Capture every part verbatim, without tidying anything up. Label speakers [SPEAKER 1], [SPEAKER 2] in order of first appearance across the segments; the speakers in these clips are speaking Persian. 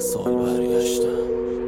[SPEAKER 1] سال برگشتم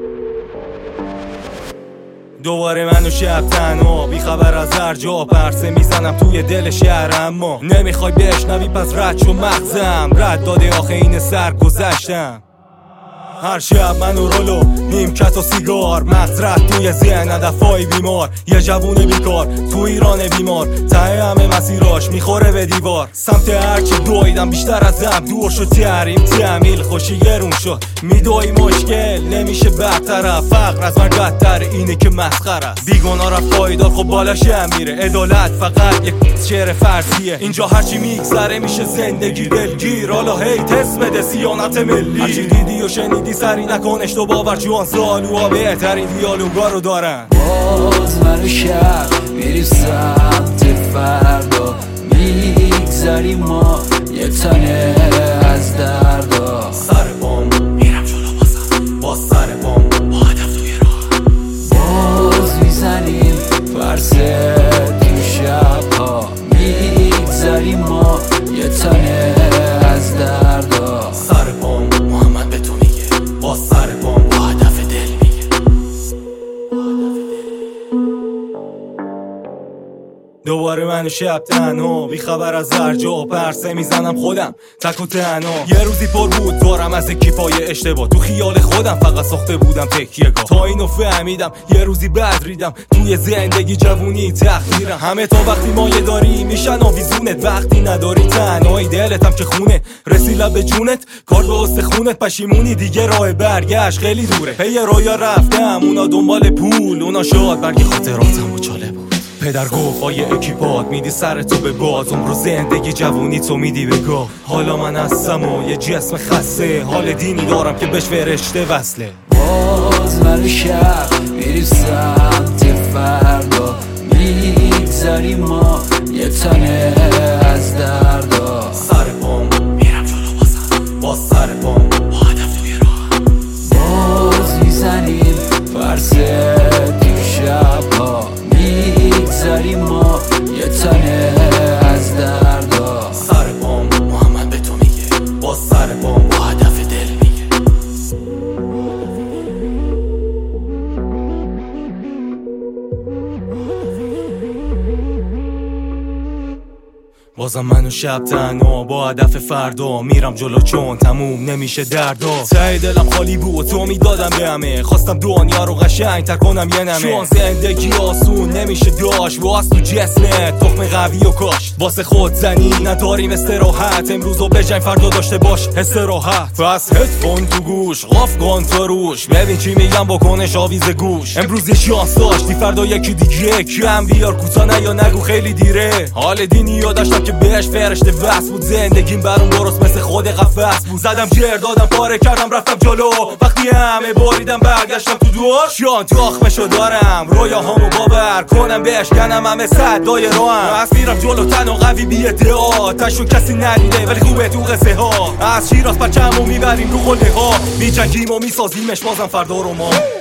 [SPEAKER 1] دوباره منو شب تنها بی خبر از هر جا پرسه میزنم توی دل شهر، اما نمیخوای بشنوی پس رد شو مغزم، رد داده آخه این سر گذشتم. هر شب منو رولو نیمکت و سیگار، مغز رد توی ذهن هدفای بیمار، یه جوون بیکار تو ایران بیمار، ته همه مسیراش میخوره به دیوار. سمت هرچی دویدم بیشتر از هم دور شد، تحریم تعمیل خوشی گرون شد، میدوی مشکل نمیشه برطرف، فقر از من بدتر اینه که مسخره، بیگناه رفت پایدار خب بالاش هم میره، عدالت فقط یک شعر فرضیه، اینجا هرچی میگذره میشه زندگی دلگیر، حالا هیت اسم بده سیانت ملی، هرچی دیدی و شنیدی سری نکنش تو باور، جوان سالوها بهترین دیالوگا رو دارن.
[SPEAKER 2] باز منو شب میریم سمت فردا، میگذریم ما یه تنه از دردا،
[SPEAKER 1] سر بام میرم جلو بازم با سر بام با هدف توی راه،
[SPEAKER 2] باز میزنیم فرسه تو شبها، میگذریم ما یه تنه از دردا،
[SPEAKER 1] سر بام محمد به تو میگه با سر بام با هدف دل میگه. دوباره من شب تنها بی خبر از هر جا پرسه میزنم خودم تک و تنها، یه روزی پر بود دارم از اکیپای اشتباه، تو خیال خودم فقط ساخته بودم تکیه‌گاه، تا اینو فهمیدم یه روزی بعد ریدم توی زندگی جوونی تقدیرم، همه تا وقتی مایه داری میشن آویزونت، وقتی نداری تنهایی دلتم که خونه رسی لب جونت، کار به استخونت پشیمونی دیگه راه برگشت خیلی دوره، پی رویا رفتم اونا دنبال پول، اونا شاد برگی خاطراتم و چاله بود، پدر گفت آیه اکیپات میدی سر تو به باز، عمر زندگی جوونی تو میدی به گاه، حالا من هستم و یه جسم خسته، حال دینی دارم که بهش فرشته وصله.
[SPEAKER 2] باز منو شب میریم سمت فردا، میگذریم ما یه تنه از دردا،
[SPEAKER 1] سر بام میرم جلو بازم با سر بام با هدف توی راه،
[SPEAKER 2] باز میزنیم فرسه تو شبها، میگذریم ما یه تنه از دردا،
[SPEAKER 1] سر بام محمد به تو میگه با سر بام با هدف دل میگه. بازم منو شب تنها با هدف فردا میرم جلو چون تموم نمیشه دردا، ته دلم خالی بود تو میدادم به همه، خواستم دنیا رو قشنگ تر کنم یه نمه، چون زندگی آسون نمیشه داشت، باز تو جسمت تخم قوی و کاشت، واسه خود زنی نداریم استراحت، امروز و بجنگ فردا داشته باش استراحت، پس هدفون تو گوش قاف کن تو روش، ببین چی میگم بکنش آویز گوش، امروز یه شانس داشتی فردا یکی دیگه کم بیار کوتاه یا نگو خیلی دیره، حال دینی یا داشتم که بهش فرشته وصل بود، زندگیم برام درست مثل خود قفس بود، زدم جر دادم پاره کردم رفتم جلو، وقتی همه بریدم برگشتم تو دور، شان تو آخمشو دارم رویاهامو باور کنم بشکنم همه صدای راهم، از میرم جلو تن و قوی بی ادعا، تشو کسی ندیده ولی خوبه تو قصه ها، از شیراز پرچمو میبریم رو قله ها، میجنگیم و میسازیمش بازم فردا رو ما.